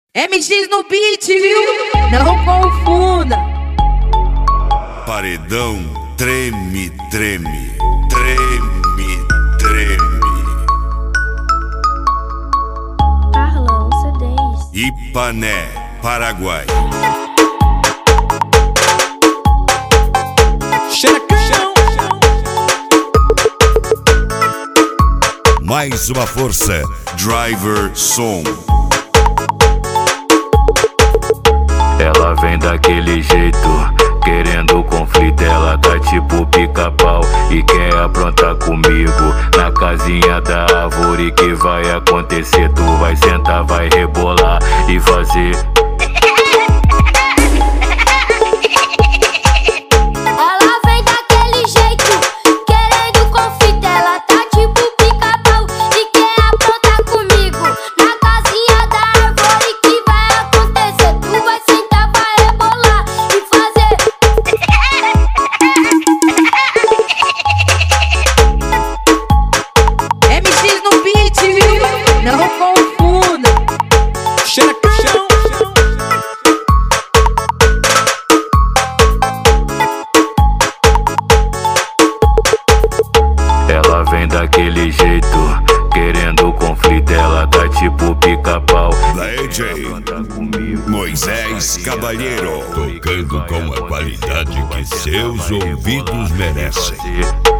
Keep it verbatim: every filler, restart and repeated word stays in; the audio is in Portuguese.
M X no beat, viu? Não confunda. Paredão treme, treme, treme, treme. Carlão C Ds. Ipané, Paraguai. Mais uma força, Driver Som. Ela vem daquele jeito, querendo conflito. Ela tá tipo pica-pau e quer aprontar comigo. Na casinha da árvore que vai acontecer. Tu vai sentar, vai rebolar e fazer. Ela vem daquele jeito, querendo conflito. Ela tá tipo pica-pau e quer aprontar comigo. Na casinha da árvore que vai acontecer. Tu vai sentar, vai rebolar e fazer. M X no beat, viu? Não confunda. Ela vem daquele jeito, querendo conflito. Ela tá tipo pica-pau. D J Moisés Cabalheiro, tocando com a qualidade que seus ouvidos merecem.